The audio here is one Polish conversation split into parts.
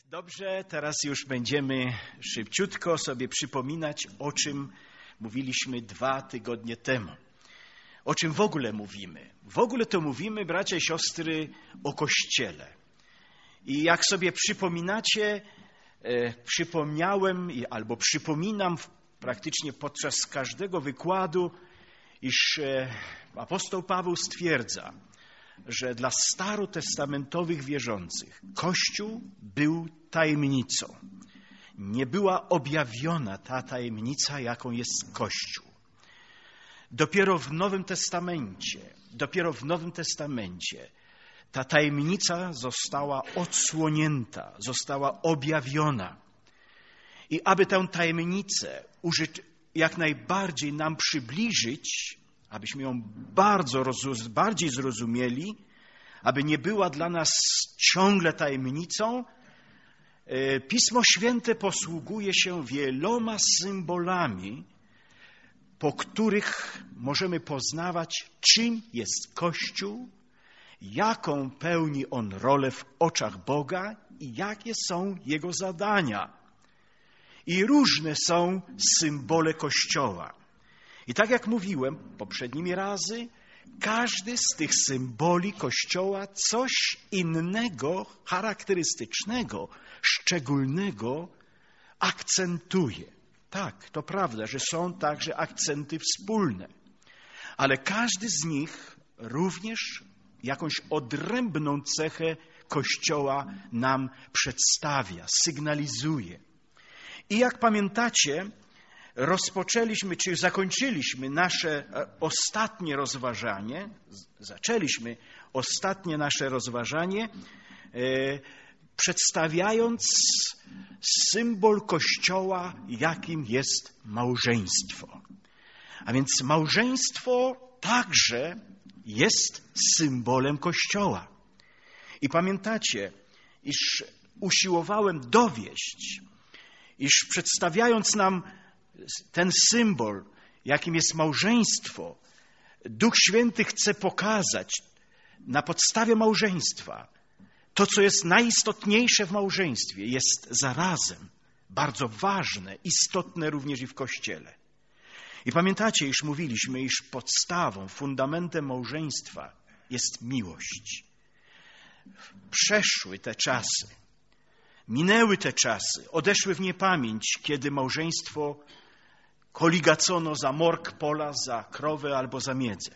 Dobrze, teraz już będziemy szybciutko sobie przypominać, o czym mówiliśmy 2 tygodnie temu. O czym w ogóle mówimy? W ogóle to mówimy, bracia i siostry, o Kościele. I jak sobie przypominacie, przypomniałem albo przypominam praktycznie podczas każdego wykładu, iż apostoł Paweł stwierdza, że dla starotestamentowych wierzących Kościół był tajemnicą. Nie była objawiona ta tajemnica, jaką jest Kościół. Dopiero w Nowym Testamencie ta tajemnica została odsłonięta, została objawiona. I aby tę tajemnicę jak najbardziej nam przybliżyć, abyśmy ją bardziej zrozumieli, aby nie była dla nas ciągle tajemnicą, Pismo Święte posługuje się wieloma symbolami, po których możemy poznawać, czym jest Kościół, jaką pełni on rolę w oczach Boga i jakie są jego zadania. I różne są symbole Kościoła. I tak jak mówiłem poprzednimi razy, każdy z tych symboli Kościoła coś innego, charakterystycznego, szczególnego akcentuje. Tak, to prawda, że są także akcenty wspólne, ale każdy z nich również jakąś odrębną cechę Kościoła nam przedstawia, sygnalizuje. I jak pamiętacie, zaczęliśmy nasze rozważanie, przedstawiając symbol Kościoła, jakim jest małżeństwo. A więc małżeństwo także jest symbolem Kościoła. I pamiętacie, iż usiłowałem dowieść, iż przedstawiając nam ten symbol, jakim jest małżeństwo, Duch Święty chce pokazać na podstawie małżeństwa to, co jest najistotniejsze w małżeństwie, jest zarazem bardzo ważne, istotne również i w Kościele. I pamiętacie, iż mówiliśmy, iż podstawą, fundamentem małżeństwa jest miłość. Przeszły te czasy, minęły te czasy, odeszły w niepamięć, kiedy małżeństwo koligacono za morg pola, za krowę albo za miedzę.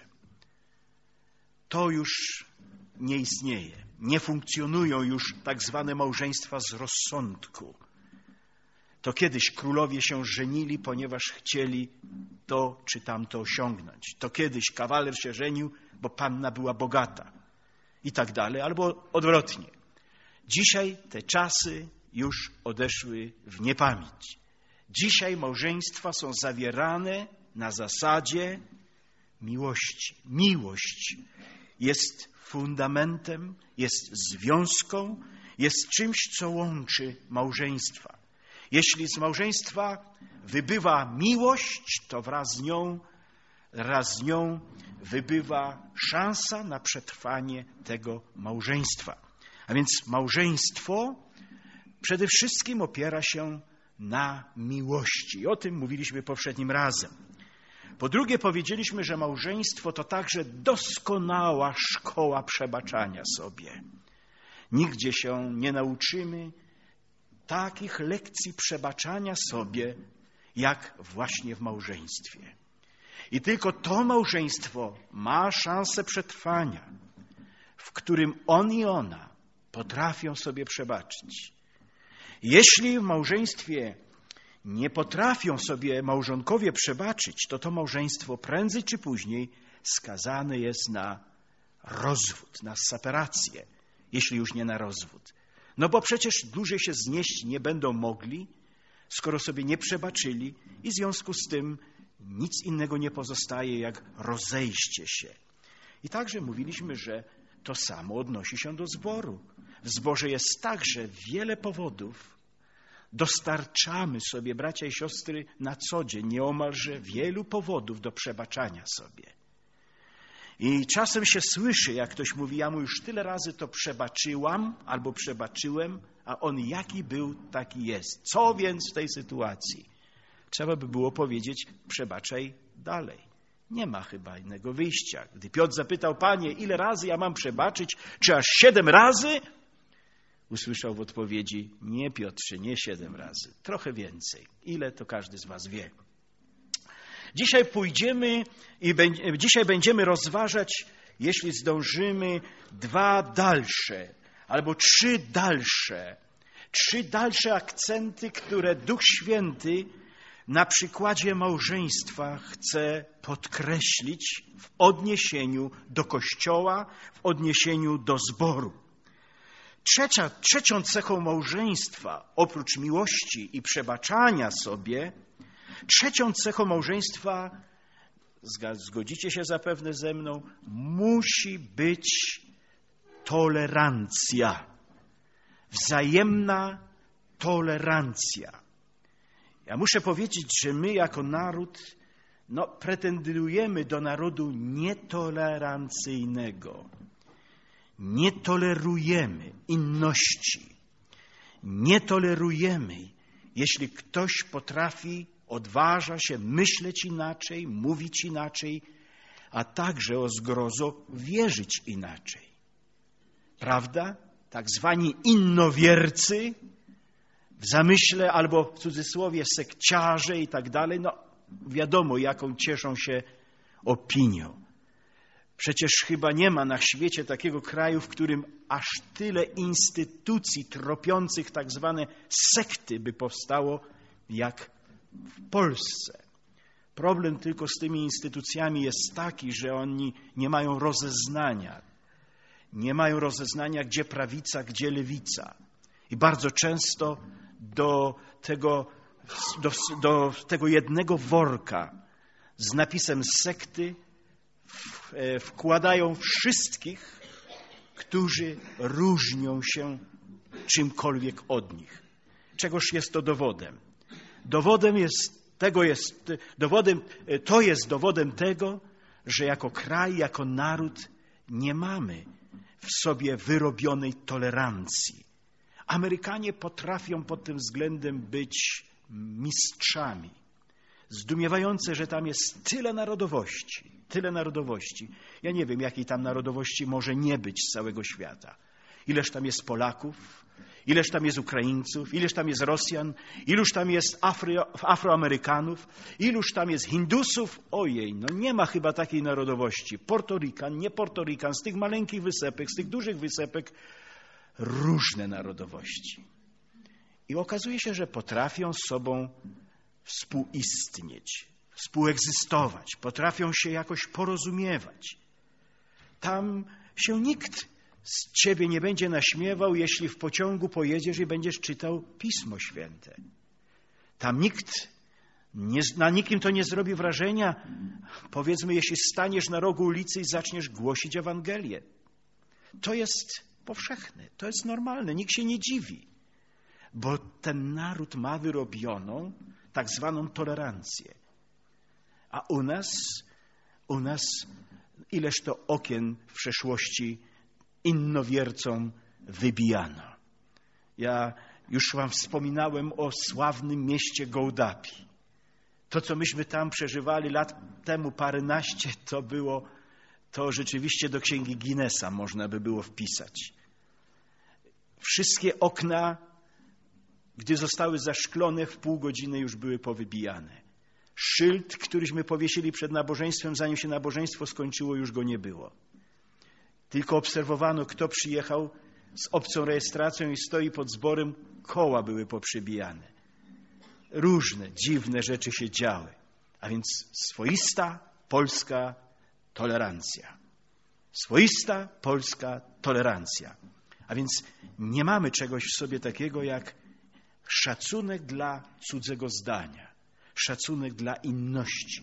To już nie istnieje. Nie funkcjonują już tak zwane małżeństwa z rozsądku. To kiedyś królowie się żenili, ponieważ chcieli to czy tamto osiągnąć. To kiedyś kawaler się żenił, bo panna była bogata i tak dalej, albo odwrotnie. Dzisiaj te czasy już odeszły w niepamięć. Dzisiaj małżeństwa są zawierane na zasadzie miłości. Miłość jest fundamentem, jest związką, jest czymś, co łączy małżeństwa. Jeśli z małżeństwa wybywa miłość, to wraz z nią wybywa szansa na przetrwanie tego małżeństwa. A więc małżeństwo przede wszystkim opiera się na miłości. I o tym mówiliśmy poprzednim razem. Po drugie powiedzieliśmy, że małżeństwo to także doskonała szkoła przebaczania sobie. Nigdzie się nie nauczymy takich lekcji przebaczania sobie, jak właśnie w małżeństwie. I tylko to małżeństwo ma szansę przetrwania, w którym on i ona potrafią sobie przebaczyć. Jeśli w małżeństwie nie potrafią sobie małżonkowie przebaczyć, to małżeństwo prędzej czy później skazane jest na rozwód, na separację, jeśli już nie na rozwód. No bo przecież dłużej się znieść nie będą mogli, skoro sobie nie przebaczyli i w związku z tym nic innego nie pozostaje, jak rozejście się. I także mówiliśmy, że to samo odnosi się do zboru. W zborze jest także wiele powodów. Dostarczamy sobie, bracia i siostry, na co dzień nieomalże wielu powodów do przebaczania sobie. I czasem się słyszy, jak ktoś mówi, ja mu już tyle razy to przebaczyłam albo przebaczyłem, a on jaki był, taki jest. Co więc w tej sytuacji? Trzeba by było powiedzieć, przebaczaj dalej. Nie ma chyba innego wyjścia. Gdy Piotr zapytał, Panie, ile razy ja mam przebaczyć? Czy aż 7 razy? Usłyszał w odpowiedzi, nie Piotrze, nie 7 razy, trochę więcej. Ile to każdy z was wie. Dzisiaj będziemy rozważać, jeśli zdążymy, 2 dalsze albo 3 dalsze akcenty, które Duch Święty na przykładzie małżeństwa chce podkreślić w odniesieniu do Kościoła, w odniesieniu do zboru. Trzecią cechą małżeństwa, oprócz miłości i przebaczania sobie, trzecią cechą małżeństwa, zgodzicie się zapewne ze mną, musi być tolerancja. Wzajemna tolerancja. Ja muszę powiedzieć, że my jako naród pretendujemy do narodu nietolerancyjnego. Nie tolerujemy inności. Nie tolerujemy, jeśli ktoś odważa się myśleć inaczej, mówić inaczej, a także o zgrozo wierzyć inaczej. Prawda? Tak zwani innowiercy, w zamyśle albo w cudzysłowie sekciarze i tak dalej, wiadomo, jaką cieszą się opinią. Przecież chyba nie ma na świecie takiego kraju, w którym aż tyle instytucji tropiących tak zwane sekty by powstało, jak w Polsce. Problem tylko z tymi instytucjami jest taki, że oni nie mają rozeznania. Nie mają rozeznania, gdzie prawica, gdzie lewica. I bardzo często do tego jednego worka z napisem sekty wkładają wszystkich, którzy różnią się czymkolwiek od nich. Czegoż jest to dowodem? To jest dowodem tego, że jako kraj, jako naród nie mamy w sobie wyrobionej tolerancji. Amerykanie potrafią pod tym względem być mistrzami. Zdumiewające, że tam jest tyle narodowości. Ja nie wiem, jakiej tam narodowości może nie być z całego świata. Ileż tam jest Polaków, ileż tam jest Ukraińców, ileż tam jest Rosjan, iluż tam jest Afroamerykanów, iluż tam jest Hindusów. Ojej, nie ma chyba takiej narodowości. Portorikan, nie Portorikan, z tych maleńkich wysepek, z tych dużych wysepek, różne narodowości. I okazuje się, że potrafią z sobą współistnieć, współegzystować, potrafią się jakoś porozumiewać. Tam się nikt z ciebie nie będzie naśmiewał, jeśli w pociągu pojedziesz i będziesz czytał Pismo Święte. Tam na nikim to nie zrobi wrażenia, powiedzmy, jeśli staniesz na rogu ulicy i zaczniesz głosić Ewangelię. To jest powszechne, to jest normalne, nikt się nie dziwi, bo ten naród ma wyrobioną tak zwaną tolerancję. A u nas ileż to okien w przeszłości innowiercom wybijano. Ja już wam wspominałem o sławnym mieście Gołdapi. To, co myśmy tam przeżywali lat temu paręnaście, to rzeczywiście do Księgi Guinnessa można by było wpisać. Wszystkie okna, gdy zostały zaszklone, w pół godziny już były powybijane. Szyld, któryśmy powiesili przed nabożeństwem, zanim się nabożeństwo skończyło, już go nie było. Tylko obserwowano, kto przyjechał z obcą rejestracją i stoi pod zborem, koła były poprzybijane. Różne, dziwne rzeczy się działy. A więc swoista polska tolerancja. Swoista polska tolerancja. A więc nie mamy czegoś w sobie takiego jak szacunek dla cudzego zdania, szacunek dla inności.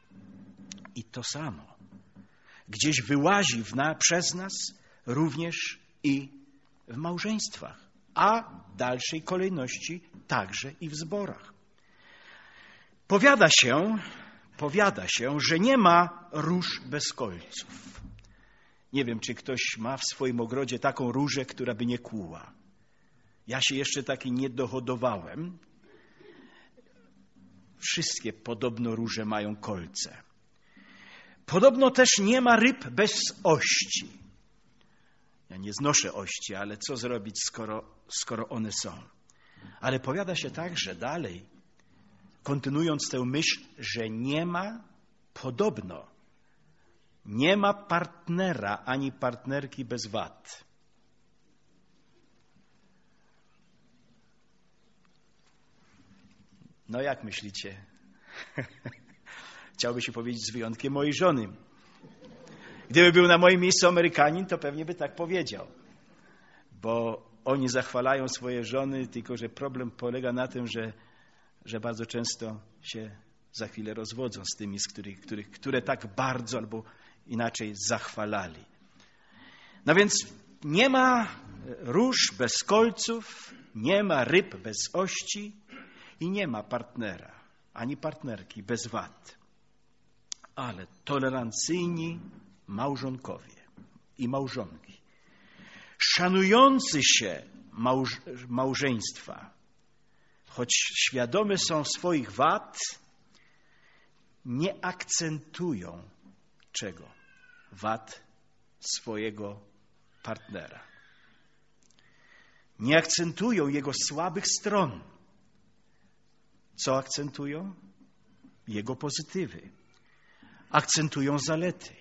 I to samo gdzieś wyłazi przez nas również i w małżeństwach, a w dalszej kolejności także i w zborach. Powiada się powiada się, że nie ma róż bez kolców. Nie wiem, czy ktoś ma w swoim ogrodzie taką różę, która by nie kłuła. Ja się jeszcze takiej nie dohodowałem. Wszystkie podobno róże mają kolce. Podobno też nie ma ryb bez ości. Ja nie znoszę ości, ale co zrobić, skoro one są? Ale powiada się także dalej, kontynuując tę myśl, że nie ma partnera ani partnerki bez wad. No jak myślicie? Chciałby się powiedzieć z wyjątkiem mojej żony. Gdyby był na moim miejscu Amerykanin, to pewnie by tak powiedział. Bo oni zachwalają swoje żony, tylko że problem polega na tym, że bardzo często się za chwilę rozwodzą z tymi, które tak bardzo albo inaczej zachwalali. No więc nie ma róż bez kolców, nie ma ryb bez ości i nie ma partnera ani partnerki bez wad. Ale tolerancyjni małżonkowie i małżonki, szanujący się małżeństwa, choć świadome są swoich wad, nie akcentują czego? Wad swojego partnera. Nie akcentują jego słabych stron. Co akcentują? Jego pozytywy. Akcentują zalety.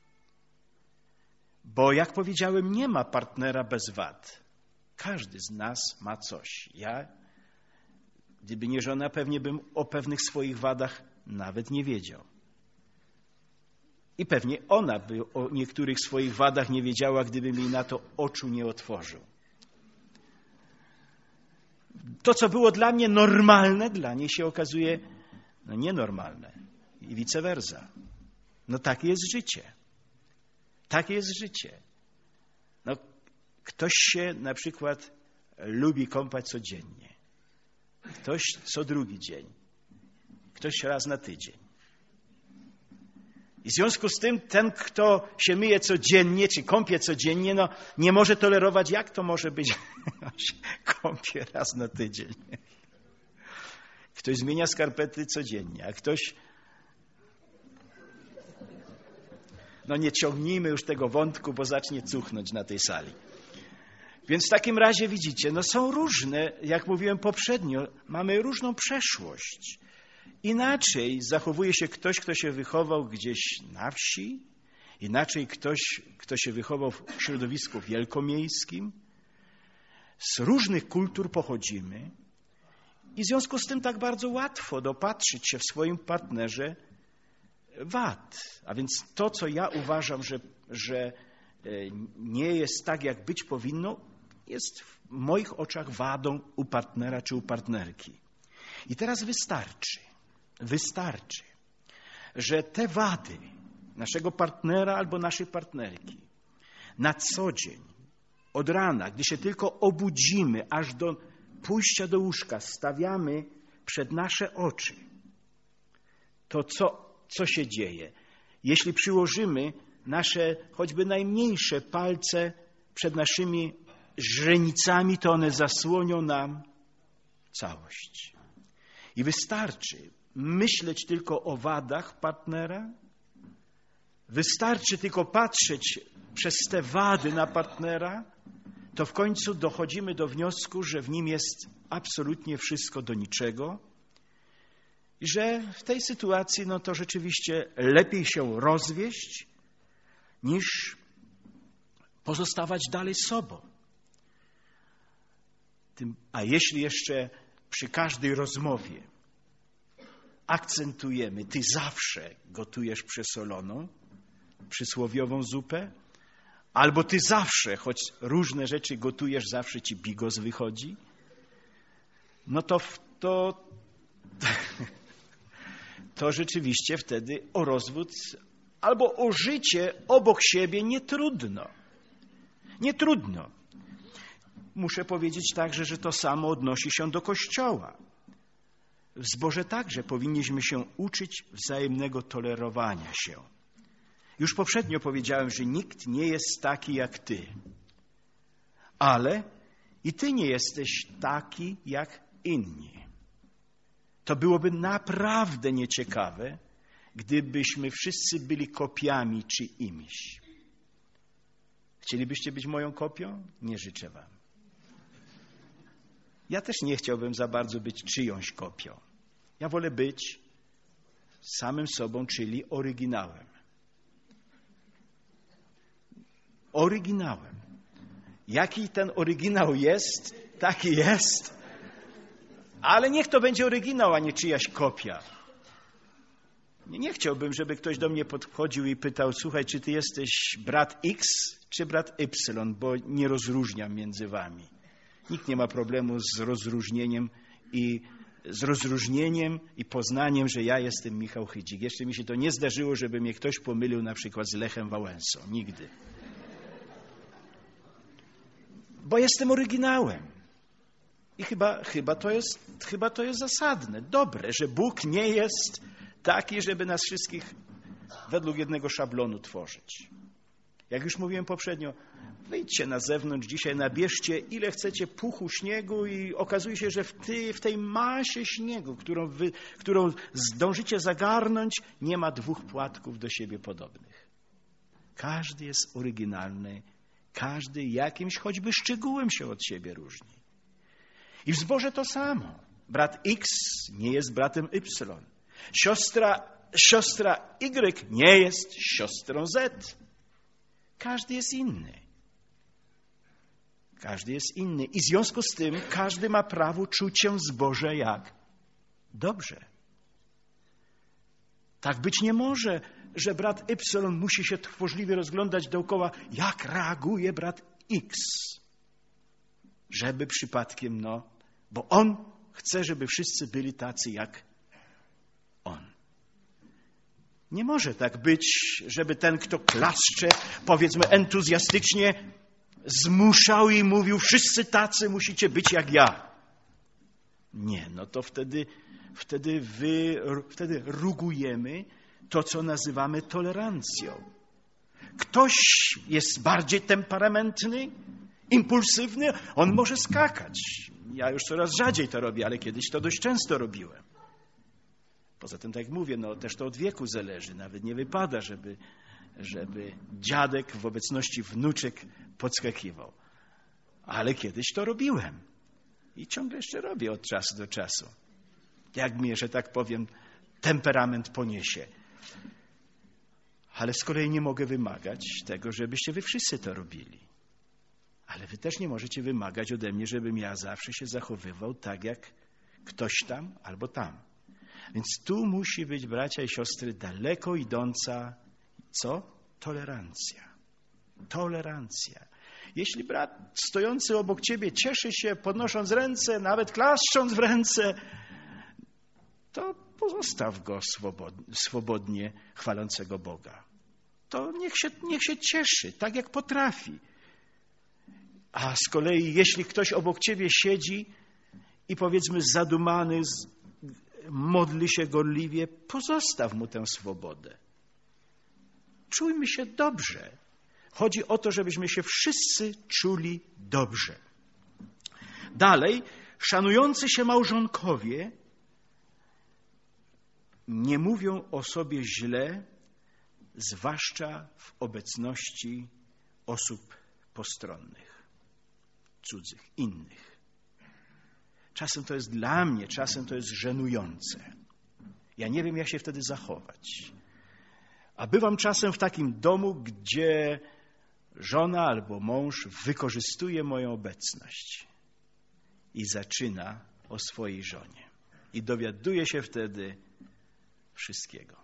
Bo jak powiedziałem, nie ma partnera bez wad. Każdy z nas ma coś. Ja, gdyby nie żona, pewnie bym o pewnych swoich wadach nawet nie wiedział. I pewnie ona by o niektórych swoich wadach nie wiedziała, gdyby mi na to oczu nie otworzył. To, co było dla mnie normalne, dla niej się okazuje nienormalne. I vice versa. No takie jest życie. Takie jest życie. No, ktoś się na przykład lubi kąpać codziennie. Ktoś co drugi dzień. Ktoś raz na tydzień. I w związku z tym ten, kto się myje codziennie, czy kąpie codziennie, no nie może tolerować, jak to może być, się kąpie raz na tydzień. Ktoś zmienia skarpety codziennie, a ktoś... No nie ciągnijmy już tego wątku, bo zacznie cuchnąć na tej sali. Więc w takim razie widzicie, no są różne, jak mówiłem poprzednio, mamy różną przeszłość. Inaczej zachowuje się ktoś, kto się wychował gdzieś na wsi, inaczej ktoś, kto się wychował w środowisku wielkomiejskim. Z różnych kultur pochodzimy i w związku z tym tak bardzo łatwo dopatrzyć się w swoim partnerze wad. A więc to, co ja uważam, że nie jest tak, jak być powinno, jest w moich oczach wadą u partnera czy u partnerki. I teraz wystarczy, że te wady naszego partnera albo naszej partnerki na co dzień, od rana, gdy się tylko obudzimy, aż do pójścia do łóżka, stawiamy przed nasze oczy, to co się dzieje? Jeśli przyłożymy nasze choćby najmniejsze palce przed naszymi źrenicami, to one zasłonią nam całość. I wystarczy myśleć tylko o wadach partnera, wystarczy tylko patrzeć przez te wady na partnera, to w końcu dochodzimy do wniosku, że w nim jest absolutnie wszystko do niczego i że w tej sytuacji no to rzeczywiście lepiej się rozwieść, niż pozostawać dalej sobą. A jeśli jeszcze przy każdej rozmowie akcentujemy, ty zawsze gotujesz przesoloną, przysłowiową zupę, albo ty zawsze, choć różne rzeczy gotujesz, zawsze ci bigos wychodzi, no to rzeczywiście wtedy o rozwód albo o życie obok siebie nie trudno. Nie trudno. Muszę powiedzieć także, że to samo odnosi się do Kościoła. W zborze także powinniśmy się uczyć wzajemnego tolerowania się. Już poprzednio powiedziałem, że nikt nie jest taki jak ty, ale i ty nie jesteś taki jak inni. To byłoby naprawdę nieciekawe, gdybyśmy wszyscy byli kopiami czyimiś. Chcielibyście być moją kopią? Nie życzę wam. Ja też nie chciałbym za bardzo być czyjąś kopią. Ja wolę być samym sobą, czyli oryginałem. Oryginałem. Jaki ten oryginał jest, taki jest. Ale niech to będzie oryginał, a nie czyjaś kopia. Nie chciałbym, żeby ktoś do mnie podchodził i pytał: słuchaj, czy ty jesteś brat X, czy brat Y, bo nie rozróżniam między wami. Nikt nie ma problemu z rozróżnieniem i poznaniem, że ja jestem Michał Chydzik. Jeszcze mi się to nie zdarzyło, żeby mnie ktoś pomylił na przykład z Lechem Wałęsą. Nigdy. Bo jestem oryginałem. I chyba to jest zasadne, dobre, że Bóg nie jest taki, żeby nas wszystkich według jednego szablonu tworzyć. Jak już mówiłem poprzednio, wyjdźcie na zewnątrz dzisiaj, nabierzcie ile chcecie puchu śniegu i okazuje się, że w tej masie śniegu, którą zdążycie zagarnąć, nie ma dwóch płatków do siebie podobnych. Każdy jest oryginalny, każdy jakimś choćby szczegółem się od siebie różni. I w zborze to samo. Brat X nie jest bratem Y. Siostra Y nie jest siostrą Z. Każdy jest inny. Każdy jest inny. I w związku z tym każdy ma prawo czuć się w zborze jak dobrze. Tak być nie może, że brat Y musi się trwożliwie rozglądać dookoła, jak reaguje brat X. Żeby przypadkiem, bo on chce, żeby wszyscy byli tacy jak on. Nie może tak być, żeby ten, kto klaszcze, powiedzmy entuzjastycznie, zmuszał i mówił: wszyscy tacy musicie być jak ja. Nie, to wtedy rugujemy to, co nazywamy tolerancją. Ktoś jest bardziej temperamentny, impulsywny, on może skakać. Ja już coraz rzadziej to robię, ale kiedyś to dość często robiłem. Poza tym, tak jak mówię, też to od wieku zależy. Nawet nie wypada, żeby dziadek w obecności wnuczek podskakiwał. Ale kiedyś to robiłem. I ciągle jeszcze robię od czasu do czasu. Jak mnie, że tak powiem, temperament poniesie. Ale z kolei nie mogę wymagać tego, żebyście wy wszyscy to robili. Ale wy też nie możecie wymagać ode mnie, żebym ja zawsze się zachowywał tak, jak ktoś tam albo tam. Więc tu musi być, bracia i siostry, daleko idąca, tolerancja. Tolerancja. Jeśli brat stojący obok ciebie cieszy się, podnosząc ręce, nawet klaszcząc w ręce, to pozostaw go swobodnie chwalącego Boga. To niech się cieszy, tak jak potrafi. A z kolei, jeśli ktoś obok ciebie siedzi i powiedzmy zadumany, modli się gorliwie, pozostaw mu tę swobodę. Czujmy się dobrze. Chodzi o to, żebyśmy się wszyscy czuli dobrze. Dalej, szanujący się małżonkowie nie mówią o sobie źle, zwłaszcza w obecności osób postronnych, cudzych, innych. Czasem to jest dla mnie, czasem to jest żenujące. Ja nie wiem, jak się wtedy zachować. A bywam czasem w takim domu, gdzie żona albo mąż wykorzystuje moją obecność i zaczyna o swojej żonie. I dowiaduje się wtedy wszystkiego.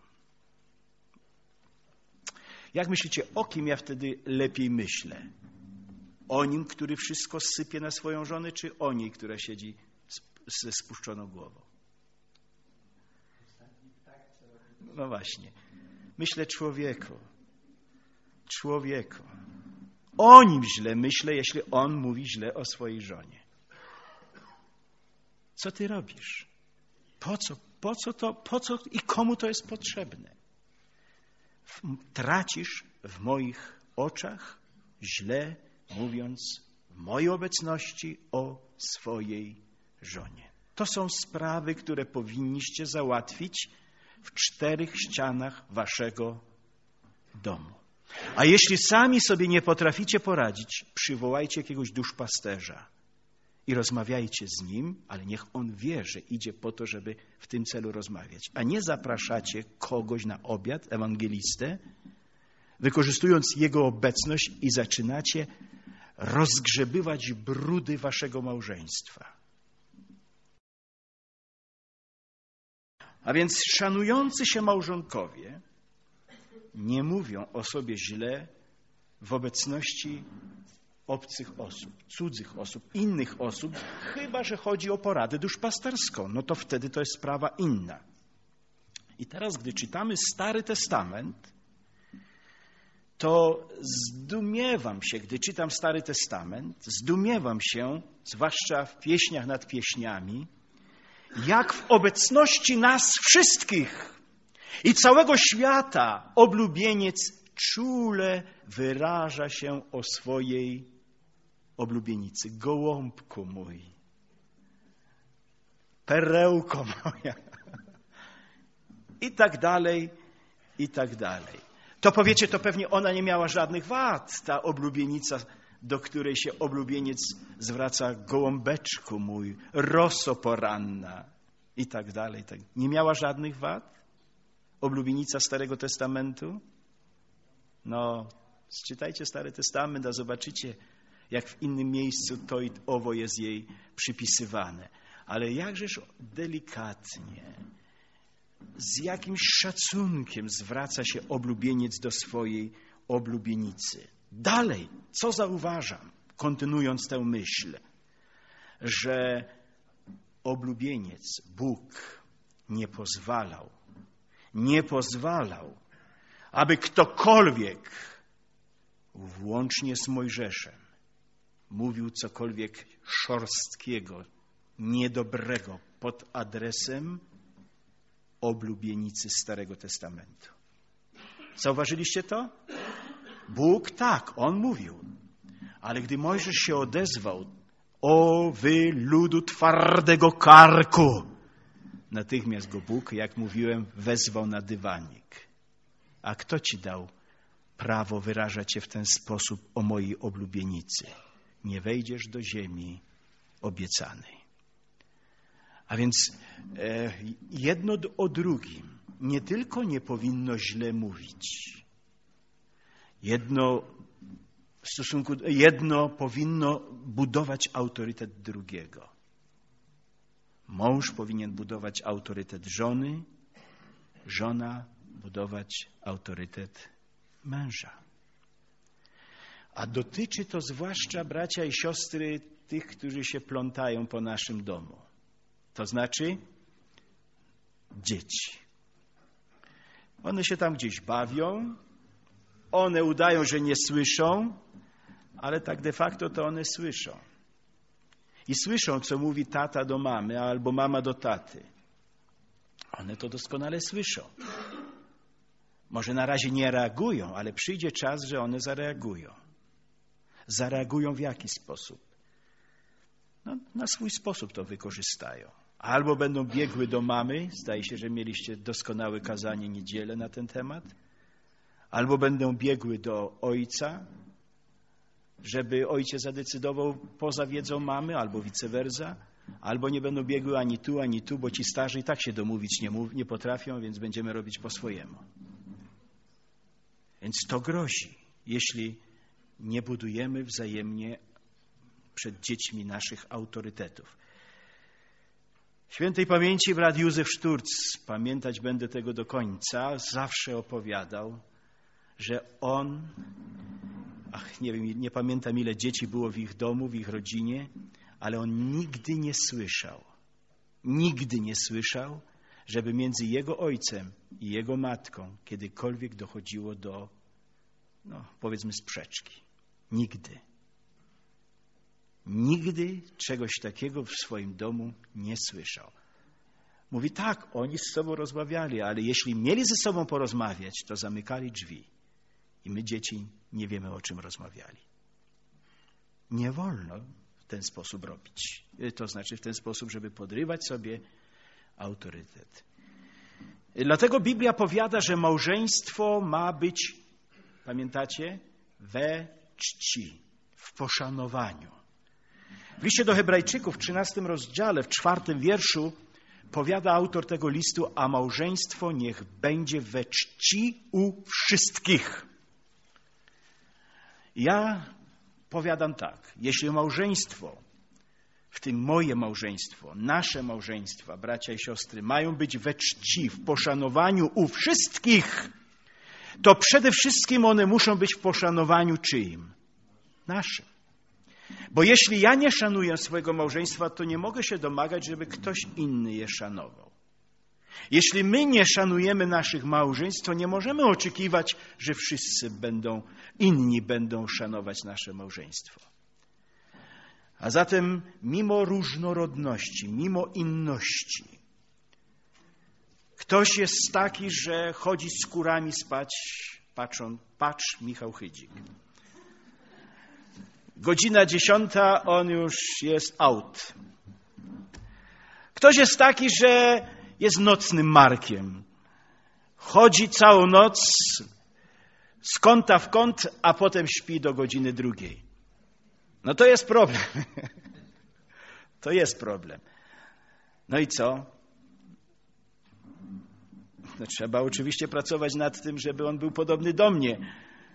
Jak myślicie, o kim ja wtedy lepiej myślę? O nim, który wszystko sypie na swoją żonę, czy o niej, która siedzi ze spuszczoną głową? No właśnie. Myślę człowieku. O nim źle myślę, jeśli on mówi źle o swojej żonie. Co ty robisz? Po co i komu to jest potrzebne? Tracisz w moich oczach, źle mówiąc, w mojej obecności o swojej żonie. To są sprawy, które powinniście załatwić w 4 ścianach waszego domu. A jeśli sami sobie nie potraficie poradzić, przywołajcie jakiegoś duszpasterza i rozmawiajcie z nim, ale niech on wie, że idzie po to, żeby w tym celu rozmawiać. A nie zapraszacie kogoś na obiad, ewangelistę, wykorzystując jego obecność i zaczynacie rozgrzebywać brudy waszego małżeństwa. A więc szanujący się małżonkowie nie mówią o sobie źle w obecności obcych osób, cudzych osób, innych osób, chyba że chodzi o poradę duszpasterską. No to wtedy to jest sprawa inna. I teraz, gdy czytamy Stary Testament, to zdumiewam się, gdy czytam Stary Testament, zdumiewam się, zwłaszcza w pieśniach nad pieśniami, jak w obecności nas wszystkich i całego świata oblubieniec czule wyraża się o swojej oblubienicy. Gołąbku mój, perełko moja i tak dalej, i tak dalej. To powiecie, to pewnie ona nie miała żadnych wad, ta oblubienica, do której się oblubieniec zwraca, gołąbeczku mój, roso poranna i tak dalej. Nie miała żadnych wad? Oblubienica Starego Testamentu? No, czytajcie Stary Testament, a zobaczycie, jak w innym miejscu to i owo jest jej przypisywane. Ale jakżeż delikatnie, z jakimś szacunkiem zwraca się oblubieniec do swojej oblubienicy. Dalej, co zauważam, kontynuując tę myśl, że oblubieniec, Bóg nie pozwalał, aby ktokolwiek, włącznie z Mojżeszem, mówił cokolwiek szorstkiego, niedobrego pod adresem oblubienicy Starego Testamentu. Zauważyliście to? Bóg tak, On mówił. Ale gdy Mojżesz się odezwał, o wy ludu twardego karku, natychmiast go Bóg, jak mówiłem, wezwał na dywanik. A kto ci dał prawo wyrażać się w ten sposób o mojej oblubienicy? Nie wejdziesz do ziemi obiecanej. A więc jedno o drugim nie tylko nie powinno źle mówić. Jedno powinno budować autorytet drugiego. Mąż powinien budować autorytet żony, żona budować autorytet męża. A dotyczy to zwłaszcza, bracia i siostry, tych, którzy się plątają po naszym domu. To znaczy dzieci. One się tam gdzieś bawią, one udają, że nie słyszą, ale tak de facto to one słyszą. I słyszą, co mówi tata do mamy albo mama do taty. One to doskonale słyszą. Może na razie nie reagują, ale przyjdzie czas, że one zareagują. Zareagują w jaki sposób? No, na swój sposób to wykorzystają. Albo będą biegły do mamy, zdaje się, że mieliście doskonałe kazanie niedzielę na ten temat, albo będą biegły do ojca, żeby ojciec zadecydował poza wiedzą mamy, albo vice versa, albo nie będą biegły ani tu, bo ci starzy i tak się domówić nie potrafią, więc będziemy robić po swojemu. Więc to grozi, jeśli nie budujemy wzajemnie przed dziećmi naszych autorytetów. Świętej pamięci brat Józef Szturc, pamiętać będę tego do końca, zawsze opowiadał, że on, nie pamiętam ile dzieci było w ich domu, w ich rodzinie, ale on nigdy nie słyszał, żeby między jego ojcem i jego matką kiedykolwiek dochodziło do, powiedzmy, sprzeczki. Nigdy. Nigdy czegoś takiego w swoim domu nie słyszał. Mówi tak, oni z sobą rozmawiali, ale jeśli mieli ze sobą porozmawiać, to zamykali drzwi. I my, dzieci, nie wiemy, o czym rozmawiali. Nie wolno w ten sposób robić. To znaczy w ten sposób, żeby podrywać sobie autorytet. Dlatego Biblia powiada, że małżeństwo ma być, pamiętacie, we czci, w poszanowaniu. W liście do Hebrajczyków w 13 rozdziale, w 4 wierszu powiada autor tego listu, a małżeństwo niech będzie we czci u wszystkich. Ja powiadam tak, jeśli małżeństwo, w tym moje małżeństwo, nasze małżeństwa, bracia i siostry, mają być we czci, w poszanowaniu u wszystkich, to przede wszystkim one muszą być w poszanowaniu czyim? Naszym. Bo jeśli ja nie szanuję swojego małżeństwa, to nie mogę się domagać, żeby ktoś inny je szanował. Jeśli my nie szanujemy naszych małżeństw, to nie możemy oczekiwać, że wszyscy inni będą szanować nasze małżeństwo. A zatem mimo różnorodności, mimo inności, ktoś jest taki, że chodzi z kurami spać, patrz Michał Chydzik. Godzina 10, on już jest out. Ktoś jest taki, że jest nocnym Markiem. Chodzi całą noc z kąta w kąt, a potem śpi do godziny 2. No to jest problem. To jest problem. No i co? No trzeba oczywiście pracować nad tym, żeby on był podobny do mnie.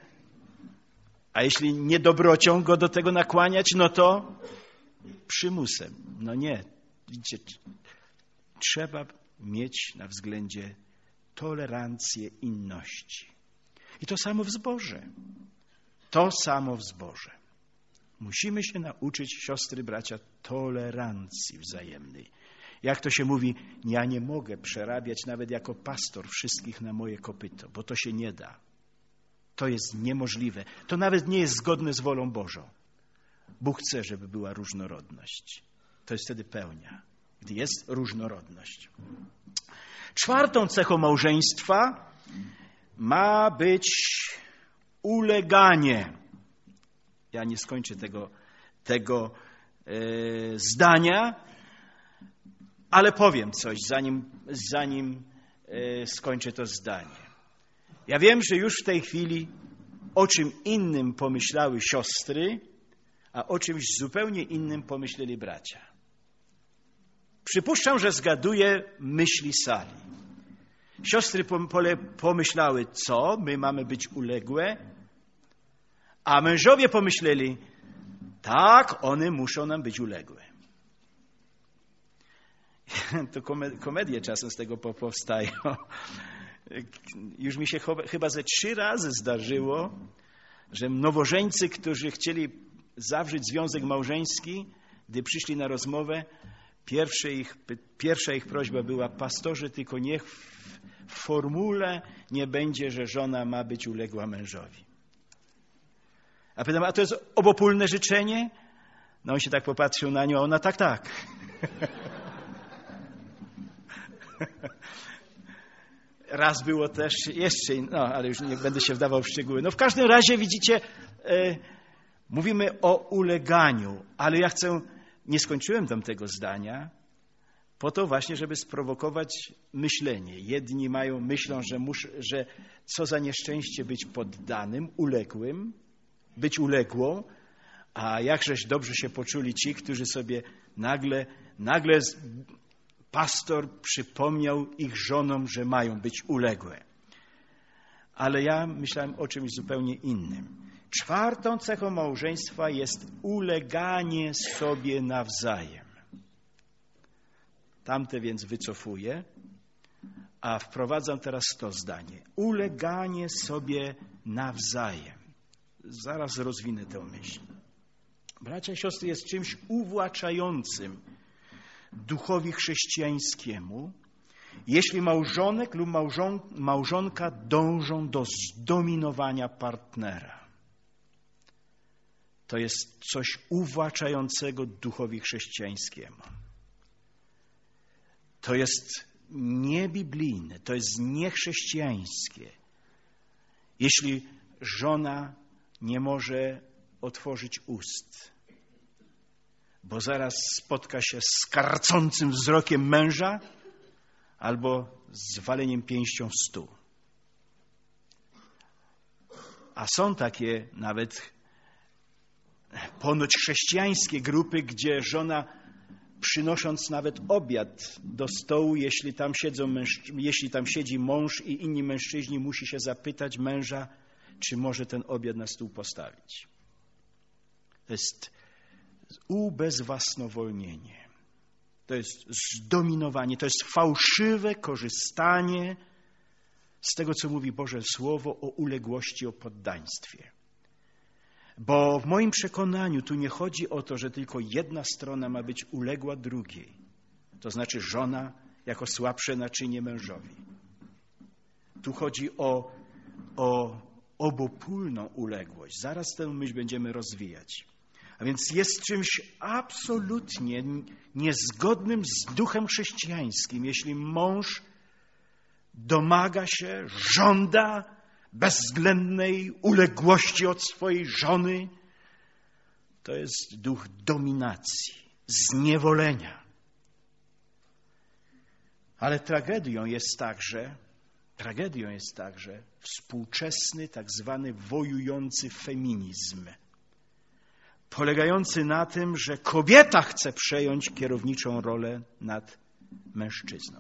A jeśli niedobrocią go do tego nakłaniać, no to przymusem. No nie. Widzicie, trzeba mieć na względzie tolerancję inności. I to samo w zborze. To samo w zborze. Musimy się nauczyć, siostry, bracia, tolerancji wzajemnej. Jak to się mówi, ja nie mogę przerabiać nawet jako pastor wszystkich na moje kopyto, bo to się nie da. To jest niemożliwe. To nawet nie jest zgodne z wolą Bożą. Bóg chce, żeby była różnorodność. To jest wtedy pełnia, gdy jest różnorodność. 4. cechą małżeństwa ma być uleganie. Ja nie skończę tego zdania, ale powiem coś, zanim skończę to zdanie. Ja wiem, że już w tej chwili o czym innym pomyślały siostry, a o czymś zupełnie innym pomyśleli bracia. Przypuszczam, że zgaduję myśli sali. Siostry pomyślały, co? My mamy być uległe? A mężowie pomyśleli, tak, one muszą nam być uległe. To komedie czasem z tego powstają. Już mi się chyba ze 3 razy zdarzyło, że nowożeńcy, którzy chcieli zawrzeć związek małżeński, gdy przyszli na rozmowę, pierwsza ich prośba była, pastorze, tylko niech w formule nie będzie, że żona ma być uległa mężowi. A pytam, a to jest obopólne życzenie? No on się tak popatrzył na nią, a ona tak. Raz było też jeszcze, ale już nie będę się wdawał w szczegóły. No w każdym razie widzicie, mówimy o uleganiu, ale ja nie skończyłem tamtego zdania, po to właśnie, żeby sprowokować myślenie. Jedni myślą, że co za nieszczęście być poddanym, uległym, być uległą, a jakżeś dobrze się poczuli ci, którzy sobie nagle pastor przypomniał ich żonom, że mają być uległe. Ale ja myślałem o czymś zupełnie innym. 4. cechą małżeństwa jest uleganie sobie nawzajem. Tamte więc wycofuję, a wprowadzam teraz to zdanie. Uleganie sobie nawzajem. Zaraz rozwinę tę myśl. Bracia i siostry, jest czymś uwłaczającym duchowi chrześcijańskiemu, jeśli małżonek lub małżonka dążą do zdominowania partnera. To jest coś uwłaczającego duchowi chrześcijańskiemu. To jest niebiblijne, to jest niechrześcijańskie. Jeśli żona nie może otworzyć ust, bo zaraz spotka się z karcącym wzrokiem męża albo z waleniem pięścią w stół. A są takie nawet ponoć chrześcijańskie grupy, gdzie żona, przynosząc nawet obiad do stołu, jeśli tam siedzi mąż i inni mężczyźni, musi się zapytać męża, czy może ten obiad na stół postawić. To jest ubezwłasnowolnienie. To jest zdominowanie, to jest fałszywe korzystanie z tego, co mówi Boże Słowo o uległości, o poddaństwie. Bo w moim przekonaniu tu nie chodzi o to, że tylko jedna strona ma być uległa drugiej. To znaczy żona jako słabsze naczynie mężowi. Tu chodzi o obopólną uległość. Zaraz tę myśl będziemy rozwijać. A więc jest czymś absolutnie niezgodnym z duchem chrześcijańskim, jeśli mąż domaga się, żąda bezwzględnej uległości od swojej żony. To jest duch dominacji, zniewolenia. Ale tragedią jest także współczesny, tak zwany wojujący feminizm, polegający na tym, że kobieta chce przejąć kierowniczą rolę nad mężczyzną.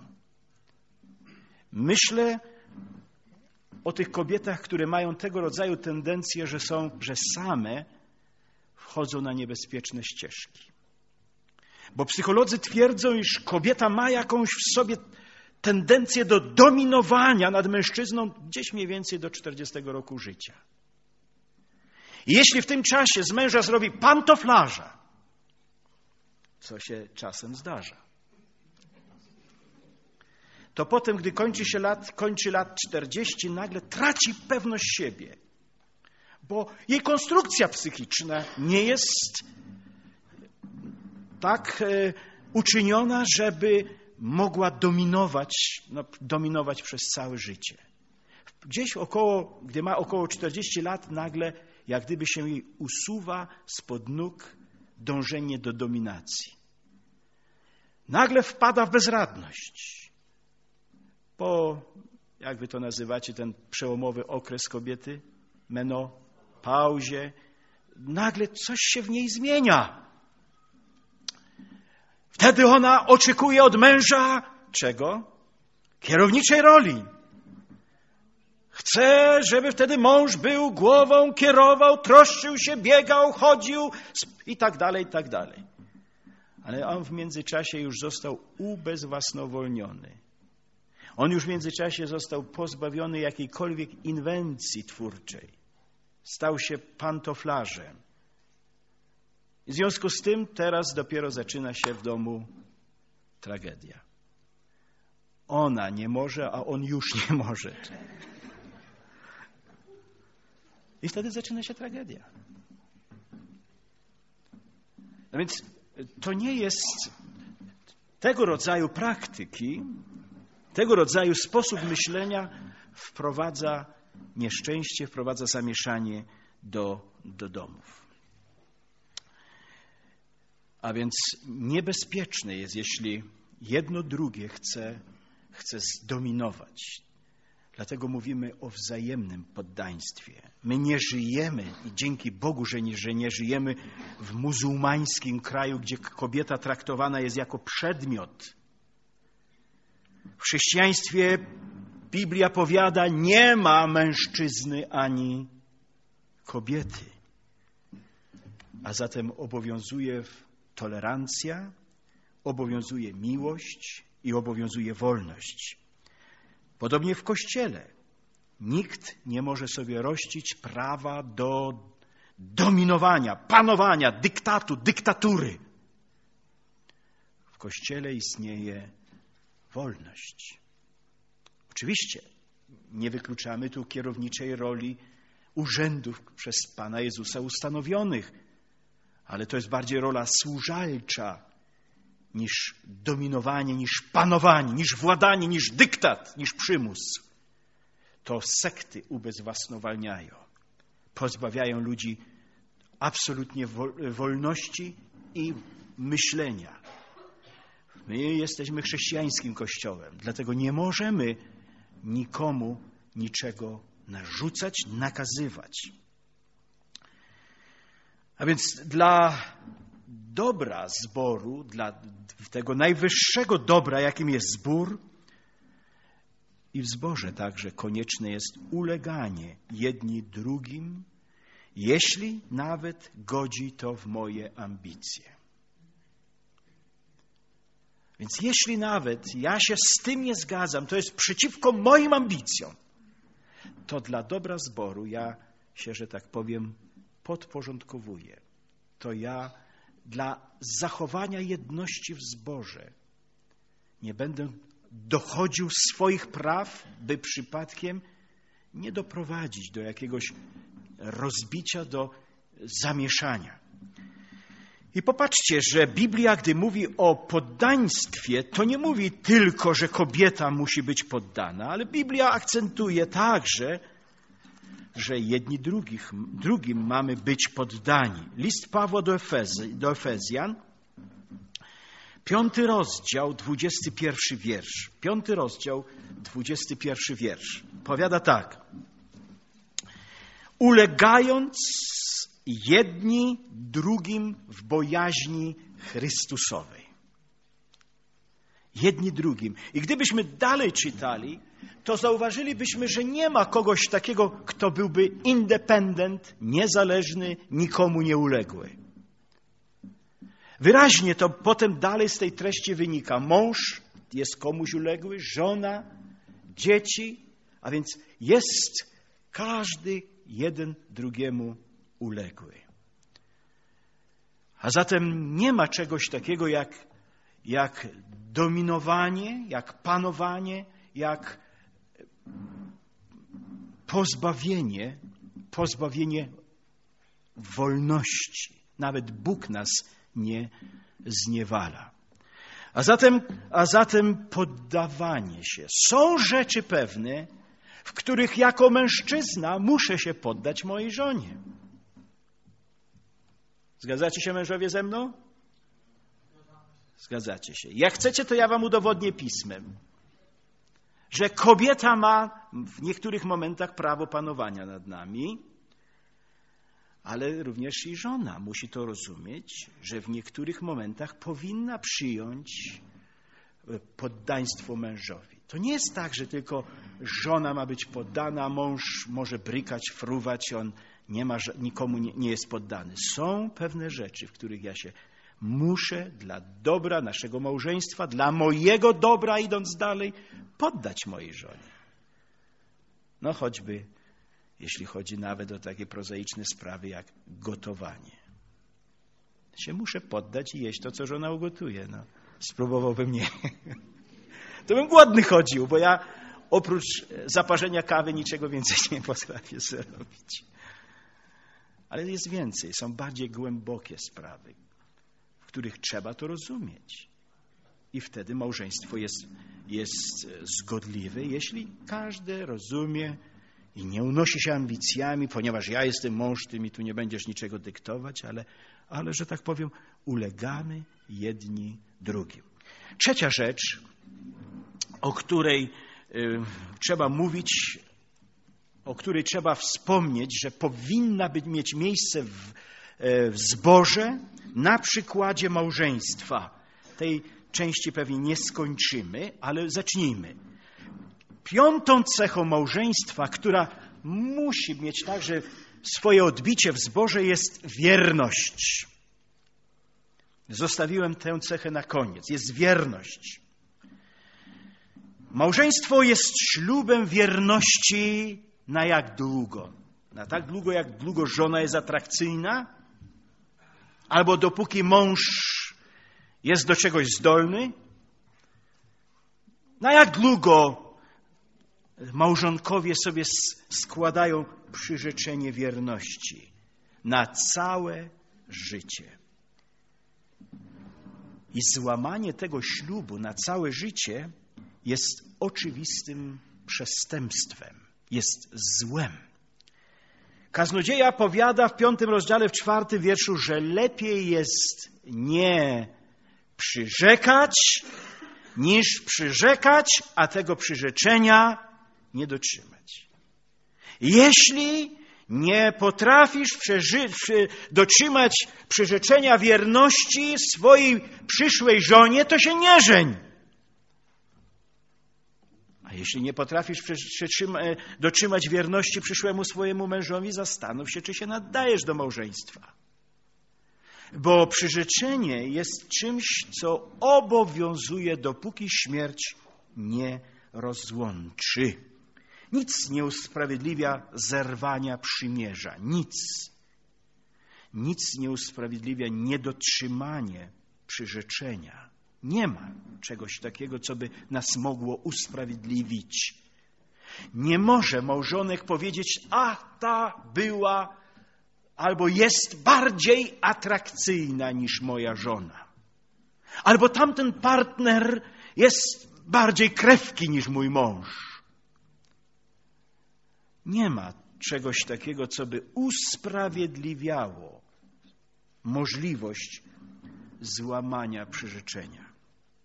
Myślę o tych kobietach, które mają tego rodzaju tendencje, że same wchodzą na niebezpieczne ścieżki. Bo psycholodzy twierdzą, iż kobieta ma jakąś w sobie tendencję do dominowania nad mężczyzną gdzieś mniej więcej do 40 roku życia. I jeśli w tym czasie z męża zrobi pantoflarza, co się czasem zdarza, to potem, gdy kończy lat 40, nagle traci pewność siebie, bo jej konstrukcja psychiczna nie jest tak uczyniona, żeby mogła dominować przez całe życie. Gdzieś gdy ma około 40 lat, nagle jak gdyby się jej usuwa spod nóg dążenie do dominacji. Nagle wpada w bezradność. Po, jak wy to nazywacie, ten przełomowy okres kobiety, menopauzie, nagle coś się w niej zmienia. Wtedy ona oczekuje od męża czego? Kierowniczej roli. Chce, żeby wtedy mąż był głową, kierował, troszczył się, biegał, chodził i tak dalej, i tak dalej. Ale on w międzyczasie już został ubezwłasnowolniony. On już w międzyczasie został pozbawiony jakiejkolwiek inwencji twórczej. Stał się pantoflarzem. W związku z tym teraz dopiero zaczyna się w domu tragedia. Ona nie może, a on już nie może. I wtedy zaczyna się tragedia. No więc to nie jest tego rodzaju praktyki, tego rodzaju sposób myślenia wprowadza nieszczęście, wprowadza zamieszanie do domów. A więc niebezpieczne jest, jeśli jedno drugie chce zdominować. Dlatego mówimy o wzajemnym poddaństwie. My nie żyjemy, i dzięki Bogu, że nie żyjemy w muzułmańskim kraju, gdzie kobieta traktowana jest jako przedmiot. W chrześcijaństwie Biblia powiada, nie ma mężczyzny ani kobiety. A zatem obowiązuje tolerancja, obowiązuje miłość i obowiązuje wolność. Podobnie w Kościele. Nikt nie może sobie rościć prawa do dominowania, panowania, dyktatu, dyktatury. W Kościele istnieje wolność. Oczywiście nie wykluczamy tu kierowniczej roli urzędów przez Pana Jezusa ustanowionych, ale to jest bardziej rola służalcza niż dominowanie, niż panowanie, niż władanie, niż dyktat, niż przymus. To sekty ubezwłasnowalniają. Pozbawiają ludzi absolutnie wolności i myślenia. My jesteśmy chrześcijańskim kościołem, dlatego nie możemy nikomu niczego narzucać, nakazywać. A więc dla dobra zboru, dla tego najwyższego dobra, jakim jest zbór, i w zborze także konieczne jest uleganie jedni drugim, jeśli nawet godzi to w moje ambicje. Więc jeśli nawet ja się z tym nie zgadzam, to jest przeciwko moim ambicjom, to dla dobra zboru ja się, że tak powiem, podporządkowuję. To ja dla zachowania jedności w zborze nie będę dochodził swoich praw, by przypadkiem nie doprowadzić do jakiegoś rozbicia, do zamieszania. I popatrzcie, że Biblia, gdy mówi o poddaństwie, to nie mówi tylko, że kobieta musi być poddana, ale Biblia akcentuje także, że jedni drugim mamy być poddani. List Pawła do Efezjan, 5 rozdział, 21 wiersz. 5 rozdział, 21 wiersz. Powiada tak. Ulegając jedni drugim w bojaźni Chrystusowej. Jedni drugim. I gdybyśmy dalej czytali, to zauważylibyśmy, że nie ma kogoś takiego, kto byłby independent, niezależny, nikomu nieuległy. Wyraźnie to potem dalej z tej treści wynika. Mąż jest komuś uległy, żona, dzieci, a więc jest każdy jeden drugiemu uległy. A zatem nie ma czegoś takiego jak dominowanie, jak panowanie, jak pozbawienie wolności. Nawet Bóg nas nie zniewala. A zatem poddawanie się. Są rzeczy pewne, w których jako mężczyzna muszę się poddać mojej żonie. Zgadzacie się, mężowie, ze mną? Zgadzacie się. Jak chcecie, to ja wam udowodnię pismem, że kobieta ma w niektórych momentach prawo panowania nad nami, ale również i żona musi to rozumieć, że w niektórych momentach powinna przyjąć poddaństwo mężowi. To nie jest tak, że tylko żona ma być poddana, a mąż może brykać, fruwać, on nikomu nie jest poddany. Są pewne rzeczy, w których ja się muszę dla dobra naszego małżeństwa, dla mojego dobra, idąc dalej, poddać mojej żonie. No choćby, jeśli chodzi nawet o takie prozaiczne sprawy jak gotowanie. Się muszę poddać i jeść to, co żona ugotuje. No, spróbowałbym nie. To bym głodny chodził, bo ja oprócz zaparzenia kawy niczego więcej nie potrafię zrobić. Ale jest więcej, są bardziej głębokie sprawy, w których trzeba to rozumieć. I wtedy małżeństwo jest zgodliwe, jeśli każdy rozumie i nie unosi się ambicjami, ponieważ ja jestem mąż, ty mi tu nie będziesz niczego dyktować, ale że tak powiem, ulegamy jedni drugim. Trzecia rzecz, o której trzeba mówić, o której trzeba wspomnieć, że powinna mieć miejsce w zborze na przykładzie małżeństwa. Tej części pewnie nie skończymy, ale zacznijmy. 5. cechą małżeństwa, która musi mieć także swoje odbicie w zborze, jest wierność. Zostawiłem tę cechę na koniec. Jest wierność. Małżeństwo jest ślubem wierności na jak długo? Na tak długo, jak długo żona jest atrakcyjna? Albo dopóki mąż jest do czegoś zdolny? Na jak długo małżonkowie sobie składają przyrzeczenie wierności? Na całe życie. I złamanie tego ślubu na całe życie jest oczywistym przestępstwem, jest złem. Kaznodzieja powiada w 5 rozdziale, w 4 wierszu, że lepiej jest nie przyrzekać, niż przyrzekać, a tego przyrzeczenia nie dotrzymać. Jeśli nie potrafisz dotrzymać przyrzeczenia wierności swojej przyszłej żonie, to się nie żeń. A jeśli nie potrafisz dotrzymać wierności przyszłemu swojemu mężowi, zastanów się, czy się naddajesz do małżeństwa. Bo przyrzeczenie jest czymś, co obowiązuje, dopóki śmierć nie rozłączy. Nic nie usprawiedliwia zerwania przymierza. Nic. Nic nie usprawiedliwia niedotrzymanie przyrzeczenia. Nie ma czegoś takiego, co by nas mogło usprawiedliwić. Nie może małżonek powiedzieć, a ta była albo jest bardziej atrakcyjna niż moja żona. Albo tamten partner jest bardziej krewki niż mój mąż. Nie ma czegoś takiego, co by usprawiedliwiało możliwość złamania przyrzeczenia.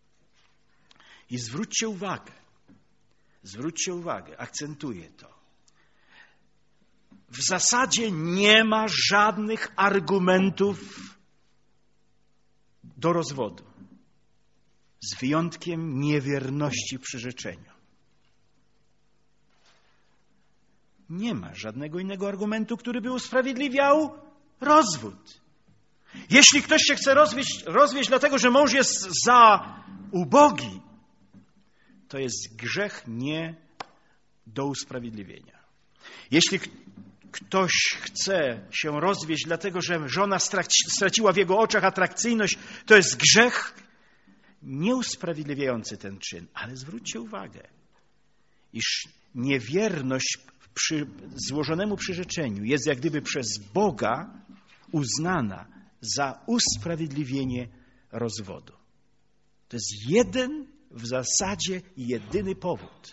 I zwróćcie uwagę, akcentuję to. W zasadzie nie ma żadnych argumentów do rozwodu, z wyjątkiem niewierności przyrzeczeniu. Nie ma żadnego innego argumentu, który by usprawiedliwiał rozwód. Jeśli ktoś się chce rozwieść dlatego, że mąż jest za ubogi, to jest grzech nie do usprawiedliwienia. Jeśli ktoś chce się rozwieść dlatego, że żona straciła w jego oczach atrakcyjność, to jest grzech nieusprawiedliwiający ten czyn. Ale zwróćcie uwagę, iż niewierność przy złożonemu przyrzeczeniu jest jak gdyby przez Boga uznana za usprawiedliwienie rozwodu. To jest w zasadzie jedyny powód.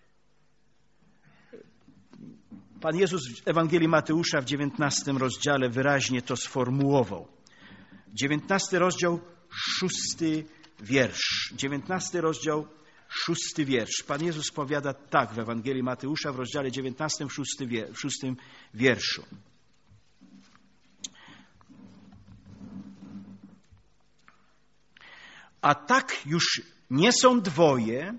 Pan Jezus w Ewangelii Mateusza w 19 rozdziale wyraźnie to sformułował. 19 rozdział, 6 wiersz. 19 rozdział, 6 wiersz. Pan Jezus powiada tak w Ewangelii Mateusza w rozdziale 19, w 6 wierszu. A tak już nie są dwoje,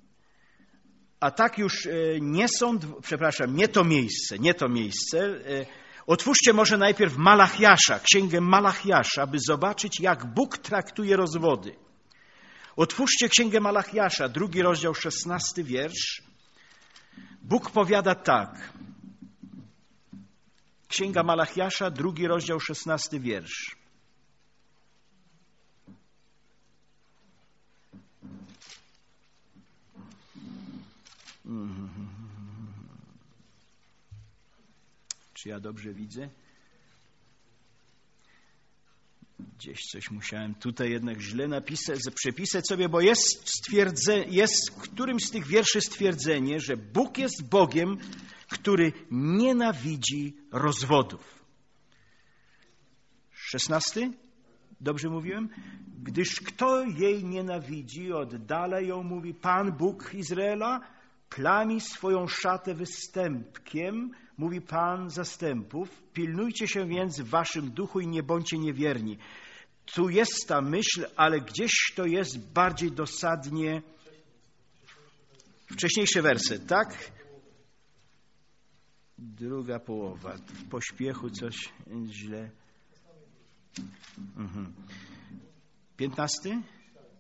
nie to miejsce. Otwórzcie może najpierw Malachiasza, księgę Malachiasza, by zobaczyć, jak Bóg traktuje rozwody. Otwórzcie księgę Malachiasza, 2 rozdział, 16 wiersz. Bóg powiada tak. Księga Malachiasza, 2 rozdział, 16 wiersz. Czy ja dobrze widzę? Gdzieś coś musiałem tutaj jednak źle przepisać sobie, bo jest w którymś z tych wierszy stwierdzenie, że Bóg jest Bogiem, który nienawidzi rozwodów. 16? Dobrze mówiłem? Gdyż kto jej nienawidzi, oddala ją, mówi Pan Bóg Izraela, plami swoją szatę występkiem, mówi Pan zastępów. Pilnujcie się więc w waszym duchu i nie bądźcie niewierni. Tu jest ta myśl, ale gdzieś to jest bardziej dosadnie. Wcześniejszy werset, tak? Druga połowa. W pośpiechu coś źle. 15?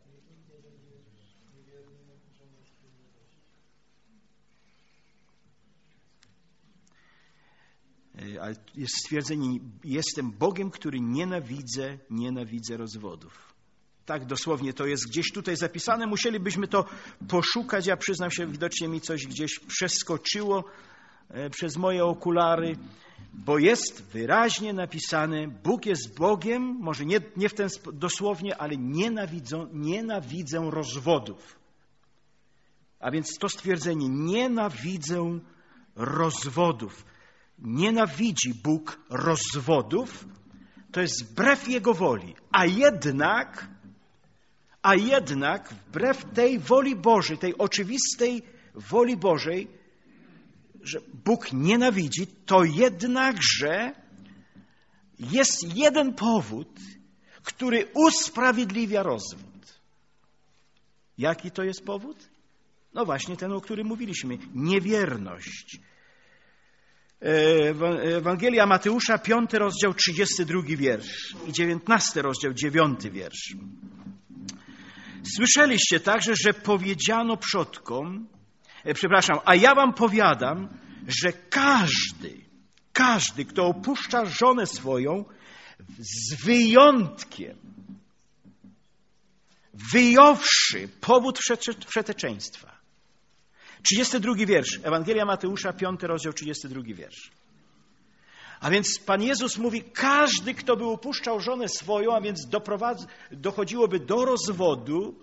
Ale jest stwierdzenie, jestem Bogiem, który nienawidzę rozwodów. Tak dosłownie to jest gdzieś tutaj zapisane. Musielibyśmy to poszukać. Ja przyznam się, widocznie mi coś gdzieś przeskoczyło, przez moje okulary, bo jest wyraźnie napisane, Bóg jest Bogiem, może nie w ten dosłownie, ale nienawidzę rozwodów. A więc to stwierdzenie, nienawidzę rozwodów. Nienawidzi Bóg rozwodów, to jest wbrew Jego woli. A jednak wbrew tej woli Bożej, tej oczywistej woli Bożej, że Bóg nienawidzi, to jednakże jest jeden powód, który usprawiedliwia rozwód. Jaki to jest powód? No właśnie ten, o którym mówiliśmy. Niewierność. Ewangelia Mateusza, 5 rozdział, 32 wiersz i 19 rozdział, 9 wiersz. Słyszeliście także, że powiedziano przodkom, a ja wam powiadam, że każdy, kto opuszcza żonę swoją, z wyjątkiem, wyjąwszy powód wszeteczeństwa. 32 wiersz, Ewangelia Mateusza, 5 rozdział, 32 wiersz. A więc Pan Jezus mówi, każdy, kto by opuszczał żonę swoją, a więc dochodziłoby do rozwodu,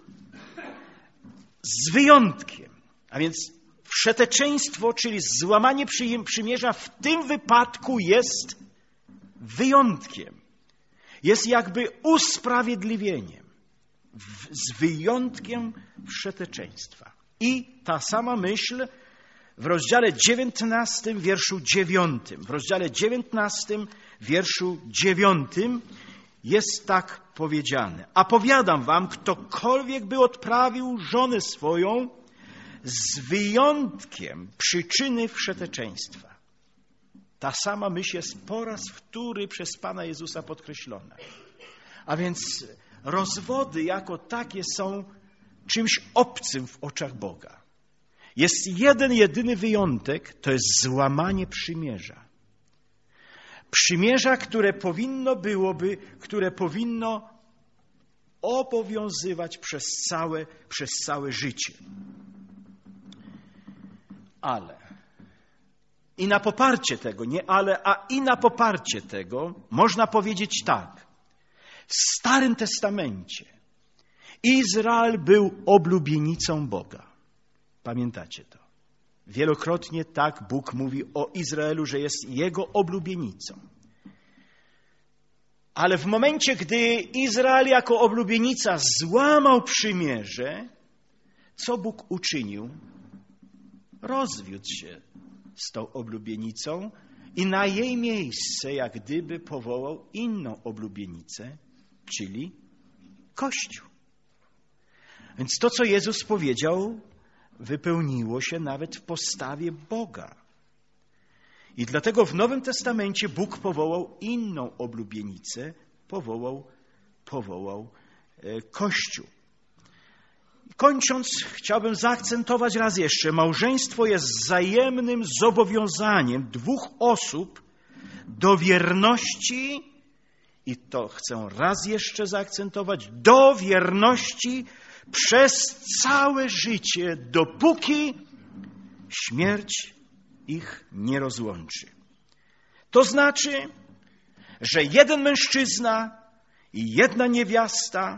z wyjątkiem. A więc wszeteczeństwo, czyli złamanie przymierza w tym wypadku jest wyjątkiem. Jest jakby usprawiedliwieniem. Z wyjątkiem wszeteczeństwa. I ta sama myśl w rozdziale 19, wierszu 9. W rozdziale 19, wierszu 9 jest tak powiedziane. A powiadam wam, ktokolwiek by odprawił żonę swoją z wyjątkiem przyczyny wszeteczeństwa. Ta sama myśl jest po raz wtóry przez Pana Jezusa podkreślona. A więc rozwody jako takie są czymś obcym w oczach Boga. Jest jeden, jedyny wyjątek, to jest złamanie przymierza. Przymierza, które powinno obowiązywać przez całe życie. Ale i na poparcie tego, nie ale, a i na poparcie tego można powiedzieć tak. W Starym Testamencie Izrael był oblubienicą Boga. Pamiętacie to? Wielokrotnie tak Bóg mówi o Izraelu, że jest Jego oblubienicą. Ale w momencie, gdy Izrael jako oblubienica złamał przymierze, co Bóg uczynił? Rozwiódł się z tą oblubienicą i na jej miejsce jak gdyby powołał inną oblubienicę, czyli Kościół. Więc to, co Jezus powiedział, wypełniło się nawet w postawie Boga. I dlatego w Nowym Testamencie Bóg powołał inną oblubienicę, powołał Kościół. Kończąc, chciałbym zaakcentować raz jeszcze, małżeństwo jest wzajemnym zobowiązaniem dwóch osób do wierności, i to chcę raz jeszcze zaakcentować, do wierności przez całe życie, dopóki śmierć ich nie rozłączy. To znaczy, że jeden mężczyzna i jedna niewiasta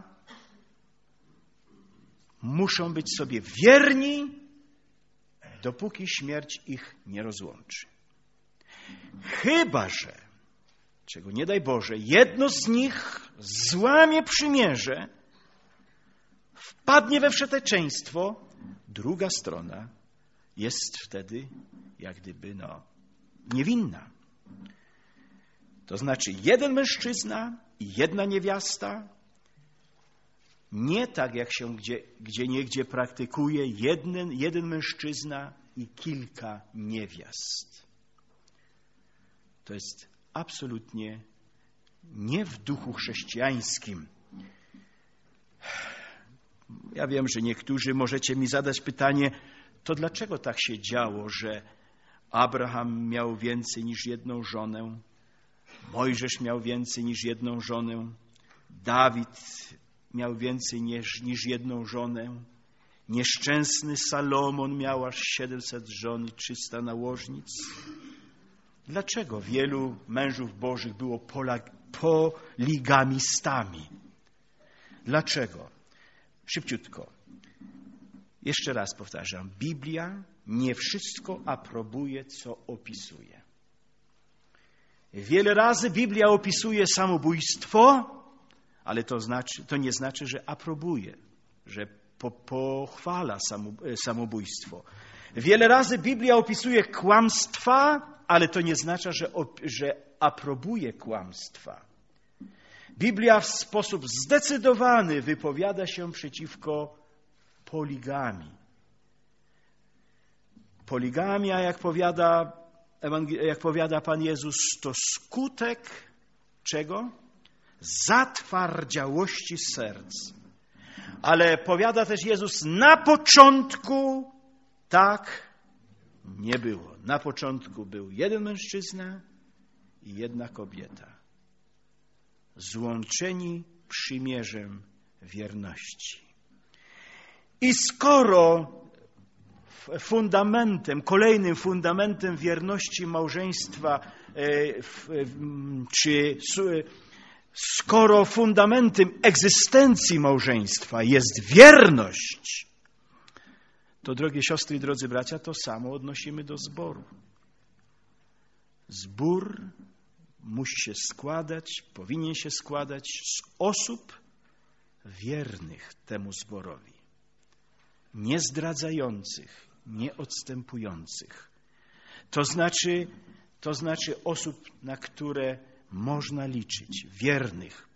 muszą być sobie wierni, dopóki śmierć ich nie rozłączy. Chyba że, czego nie daj Boże, jedno z nich złamie przymierze, wpadnie we wszeteczeństwo, druga strona jest wtedy jak gdyby niewinna. To znaczy jeden mężczyzna i jedna niewiasta, nie tak jak się gdzieniegdzie praktykuje jeden mężczyzna i kilka niewiast. To jest absolutnie nie w duchu chrześcijańskim. Ja wiem, że niektórzy możecie mi zadać pytanie, to dlaczego tak się działo, że Abraham miał więcej niż jedną żonę, Mojżesz miał więcej niż jedną żonę, Dawid miał więcej niż jedną żonę, Nieszczęsny Salomon miał aż 700 żon i 300 nałożnic. Dlaczego wielu mężów bożych było poligamistami? Dlaczego? Szybciutko. Jeszcze raz powtarzam. Biblia nie wszystko aprobuje, co opisuje. Wiele razy Biblia opisuje samobójstwo, ale to nie znaczy, że aprobuje, że pochwala samobójstwo. Wiele razy Biblia opisuje kłamstwa, ale to nie znaczy, że aprobuje kłamstwa. Biblia w sposób zdecydowany wypowiada się przeciwko poligamii. Poligamia, jak powiada Pan Jezus, to skutek czego? Zatwardziałości serc. Ale powiada też Jezus, na początku tak nie było. Na początku był jeden mężczyzna i jedna kobieta. Złączeni przymierzem wierności. I skoro kolejnym fundamentem wierności małżeństwa, skoro fundamentem egzystencji małżeństwa jest wierność, to, drogie siostry i drodzy bracia, to samo odnosimy do zboru. Zbór musi się składać, powinien się składać z osób wiernych temu zborowi. Niezdradzających, nieodstępujących. To znaczy osób, na które można liczyć, wiernych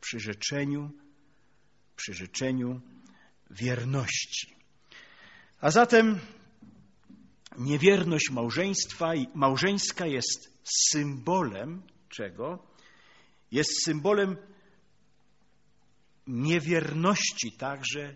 przyrzeczeniu wierności. A zatem niewierność małżeńska jest symbolem czego? Jest symbolem niewierności także,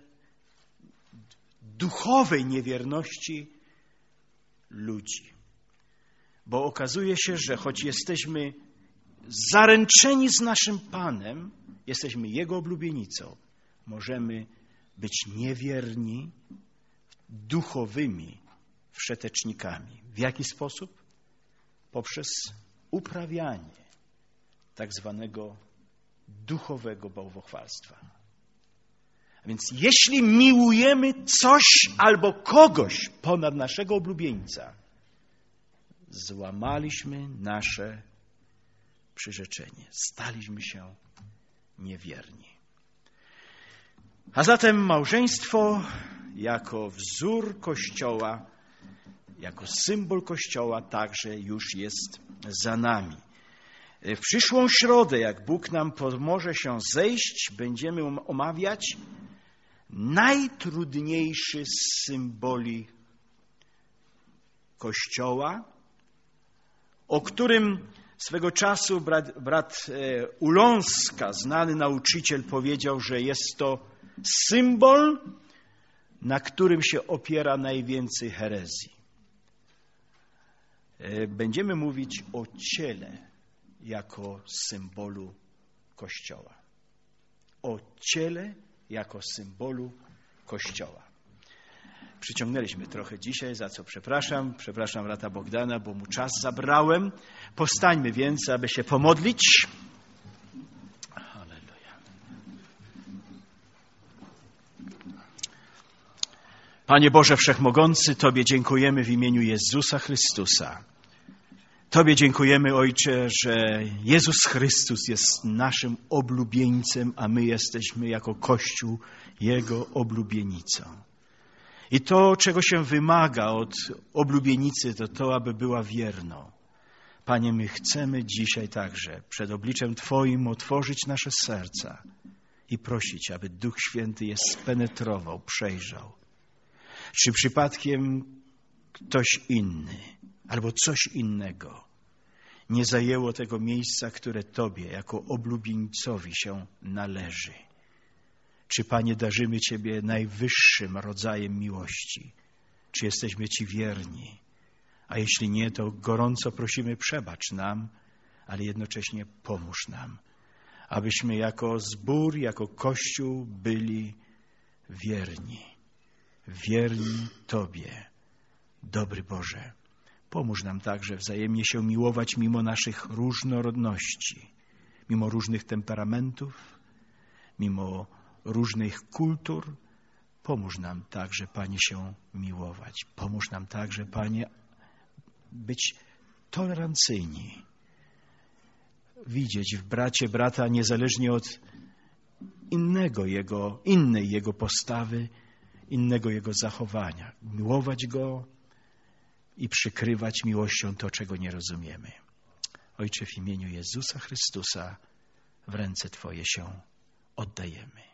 duchowej niewierności ludzi. Bo okazuje się, że choć jesteśmy zaręczeni z naszym Panem, jesteśmy Jego oblubienicą, możemy być niewierni duchowymi wszetecznikami. W jaki sposób? Poprzez uprawianie tak zwanego duchowego bałwochwalstwa. A więc jeśli miłujemy coś albo kogoś ponad naszego oblubieńca, złamaliśmy nasze przyrzeczenie. Staliśmy się niewierni. A zatem małżeństwo jako wzór Kościoła, jako symbol Kościoła także już jest za nami. W przyszłą środę, jak Bóg nam pomoże się zejść, będziemy omawiać najtrudniejszy z symboli Kościoła, o którym swego czasu brat Uląska, znany nauczyciel, powiedział, że jest to symbol, na którym się opiera najwięcej herezji. Będziemy mówić o ciele jako symbolu Kościoła. O ciele jako symbolu Kościoła. Przyciągnęliśmy trochę dzisiaj, za co przepraszam. Przepraszam brata Bogdana, bo mu czas zabrałem. Powstańmy więc, aby się pomodlić. Halleluja. Panie Boże Wszechmogący, Tobie dziękujemy w imieniu Jezusa Chrystusa. Tobie dziękujemy, Ojcze, że Jezus Chrystus jest naszym oblubieńcem, a my jesteśmy jako Kościół Jego oblubienicą. I to, czego się wymaga od oblubienicy, to to, aby była wierną. Panie, my chcemy dzisiaj także przed obliczem Twoim otworzyć nasze serca i prosić, aby Duch Święty je spenetrował, przejrzał. Czy przypadkiem ktoś inny albo coś innego nie zajęło tego miejsca, które Tobie jako oblubieńcowi się należy? Czy, Panie, darzymy Ciebie najwyższym rodzajem miłości? Czy jesteśmy Ci wierni? A jeśli nie, to gorąco prosimy, przebacz nam, ale jednocześnie pomóż nam, abyśmy jako zbór, jako Kościół byli wierni. wierni Tobie, dobry Boże. Pomóż nam także wzajemnie się miłować mimo naszych różnorodności, mimo różnych temperamentów, mimo różnych kultur. Pomóż nam także, Panie, się miłować. Pomóż nam także, Panie, być tolerancyjni. Widzieć w bracie brata niezależnie od innej jego postawy, innego jego zachowania. Miłować go i przykrywać miłością to, czego nie rozumiemy. Ojcze, w imieniu Jezusa Chrystusa w ręce Twoje się oddajemy.